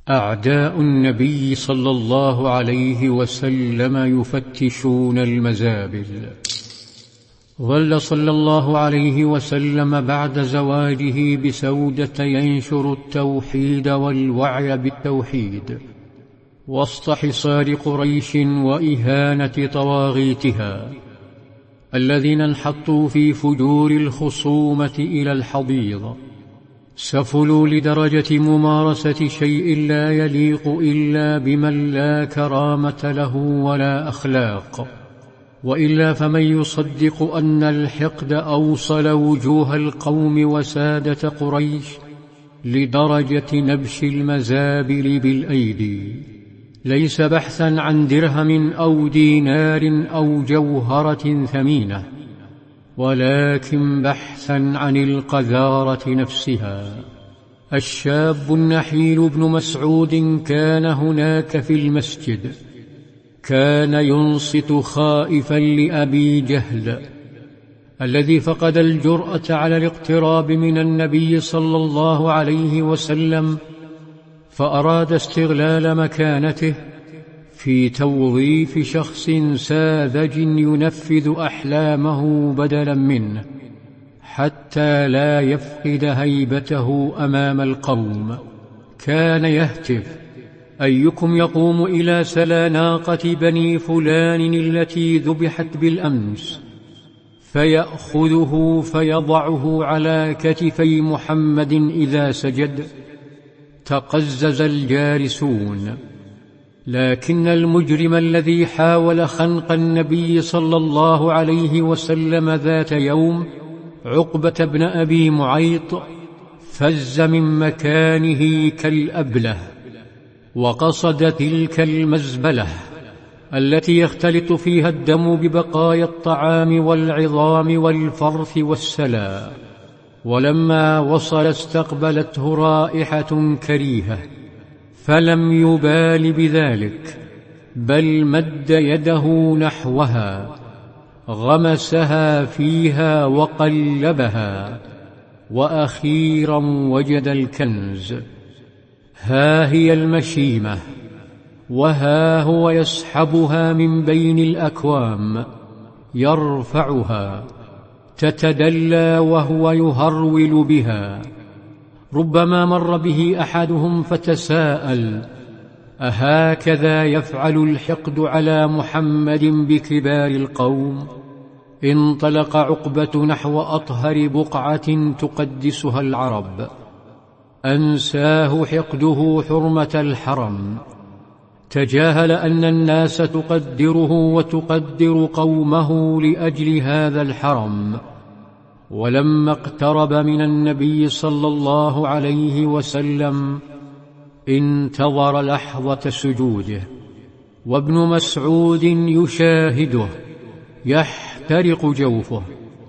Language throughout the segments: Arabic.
أعداء النبي صلى الله عليه وسلم يفتشون المزابل. ظل صلى الله عليه وسلم بعد زواجه بسودة ينشر التوحيد والوعي بالتوحيد وسط حصار قريش وإهانة طواغيتها الذين انحطوا في فجور الخصومة إلى الحضيض، سفلوا لدرجة ممارسة شيء لا يليق إلا بمن لا كرامة له ولا أخلاق، وإلا فمن يصدق أن الحقد أوصل وجوه القوم وسادة قريش لدرجة نبش المزابل بالأيدي، ليس بحثا عن درهم أو دينار أو جوهرة ثمينة، ولكن بحثا عن القذارة نفسها. الشاب النحيل بن مسعود كان هناك في المسجد، كان ينصت خائفا لأبي جهل الذي فقد الجرأة على الاقتراب من النبي صلى الله عليه وسلم، فأراد استغلال مكانته في توظيف شخص ساذج ينفذ أحلامه بدلا منه حتى لا يفقد هيبته أمام القوم. كان يهتف: أيكم يقوم إلى سلا ناقة بني فلان التي ذبحت بالأمس، فيأخذه فيضعه على كتفي محمد إذا سجد. تقزز الجالسون، لكن المجرم الذي حاول خنق النبي صلى الله عليه وسلم ذات يوم، عقبة بن أبي معيط، فز من مكانه كالأبله وقصد تلك المزبلة التي يختلط فيها الدم ببقايا الطعام والعظام والفرث والسلا. ولما وصل استقبلته رائحة كريهة، فلم يبال بذلك، بل مد يده نحوها، غمسها فيها وقلبها، وأخيرا وجد الكنز. ها هي المشيمة، وها هو يسحبها من بين الأكوام، يرفعها تتدلى وهو يهرول بها. ربما مر به أحدهم فتساءل: أهكذا يفعل الحقد على محمد بكبار القوم؟ انطلق عقبة نحو أطهر بقعة تقدسها العرب، أنساه حقده حرمة الحرم، تجاهل أن الناس تقدره وتقدر قومه لأجل هذا الحرم. ولما اقترب من النبي صلى الله عليه وسلم انتظر لحظة سجوده، وابن مسعود يشاهده يحترق جوفه،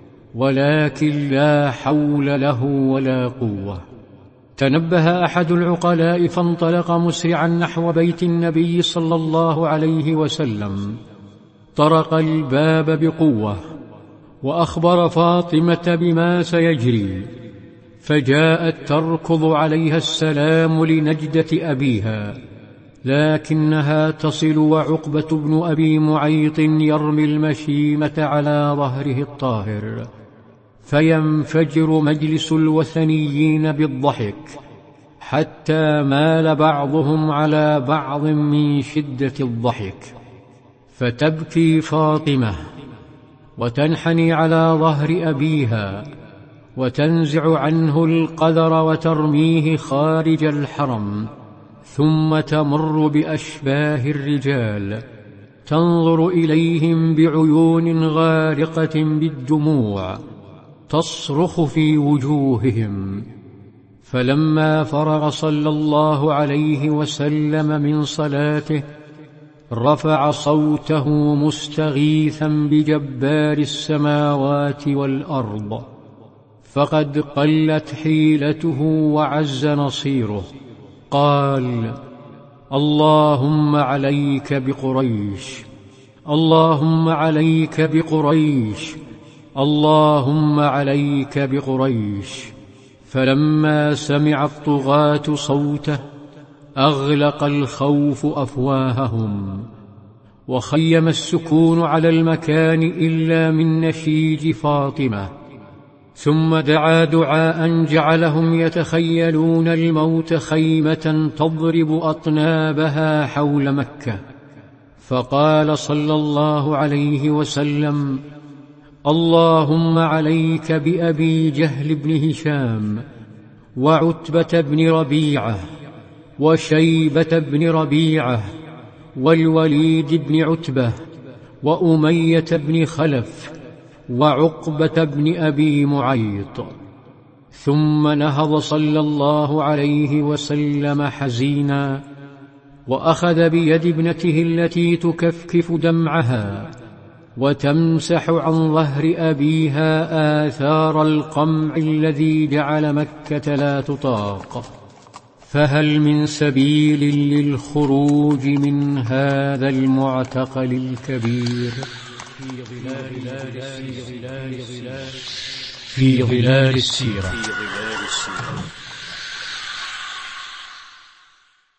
ولكن لا حول له ولا قوة. تنبه أحد العقلاء فانطلق مسرعا نحو بيت النبي صلى الله عليه وسلم، طرق الباب بقوة وأخبر فاطمة بما سيجري، فجاءت تركض عليها السلام لنجدة أبيها، لكنها تصل وعقبة بن أبي معيط يرمي المشيمة على ظهره الطاهر، فينفجر مجلس الوثنيين بالضحك، حتى مال بعضهم على بعض من شدة الضحك. فتبكي فاطمة وتنحني على ظهر أبيها وتنزع عنه القذر وترميه خارج الحرم، ثم تمر بأشباه الرجال تنظر إليهم بعيون غارقة بالدموع تصرخ في وجوههم. فلما فرغ صلى الله عليه وسلم من صلاته رفع صوته مستغيثا بجبار السماوات والأرض، فقد قلت حيلته وعز نصيره. قال: اللهم عليك بقريش، اللهم عليك بقريش، اللهم عليك بقريش. فلما سمع الطغاة صوته أغلق الخوف أفواههم، وخيم السكون على المكان إلا من نشيج فاطمة. ثم دعا دعاء جعلهم يتخيلون الموت خيمة تضرب أطنابها حول مكة، فقال صلى الله عليه وسلم: اللهم عليك بأبي جهل بن هشام، وعتبة بن ربيعة، وشيبة بن ربيعة، والوليد بن عتبة، وأمية بن خلف، وعقبة بن أبي معيط. ثم نهض صلى الله عليه وسلم حزينا، وأخذ بيد ابنته التي تكفكف دمعها وتمسح عن ظهر أبيها آثار القمع الذي جعل مكة لا تطاق. فهل من سبيل للخروج من هذا المعتقل الكبير؟ في ظلال السيرة.